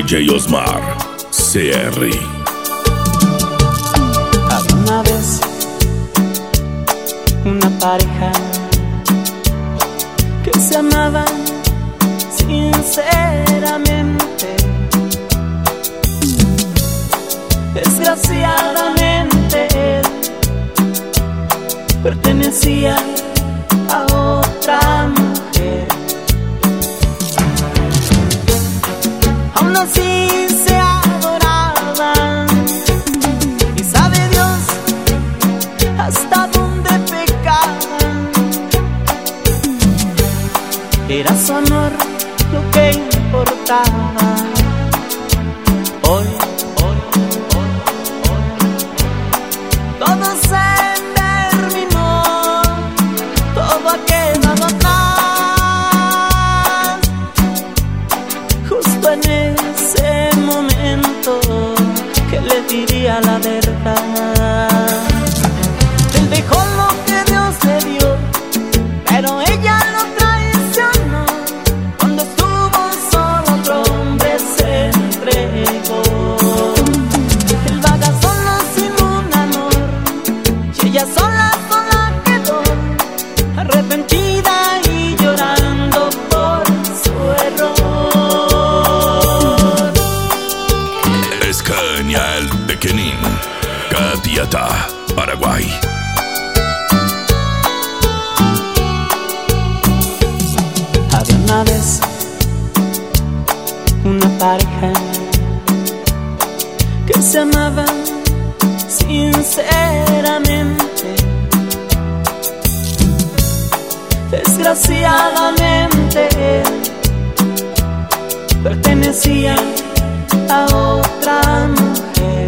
DJ Osmar CR. Había una vez una pareja que se amaban sinceramente. Desgraciadamente él pertenecía a otra mujer. Aún así se adoraban, y sabe Dios hasta dónde pecaban. Era su amor lo que importaba. Hoy todo se terminó, todo ha quedado atrás. Justo en ese momento que le diría la verdad. Él dejó lo que Dios le dio, pero ella lo traicionó. Cuando estuvo solo, otro hombre se entregó. Él vaga solo sin un amor, y ella sola quedó, arrepentida y llorando por su error. Escaña el Pequeñín, Catiata, Paraguay. Había una vez una pareja que se amaba sinceramente. Desgraciadamente él pertenecía a otra mujer.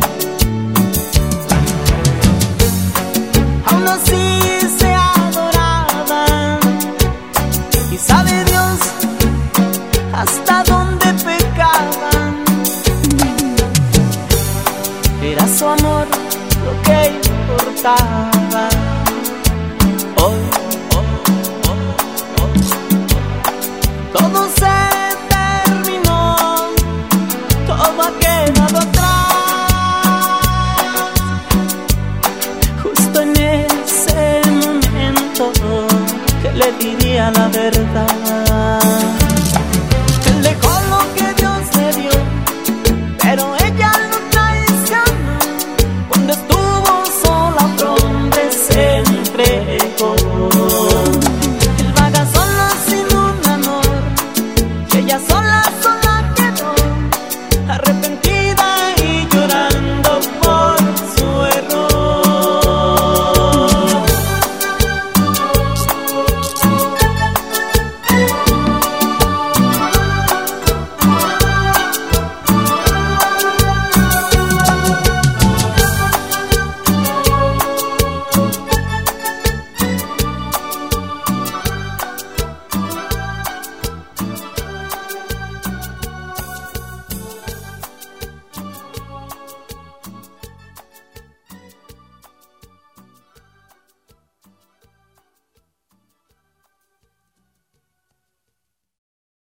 Aún así se adoraban, y sabe Dios hasta dónde pecaban. Era su amor lo que importaba. Hoy todo se terminó, todo ha quedado atrás. Justo en ese momento que le diría la verdad.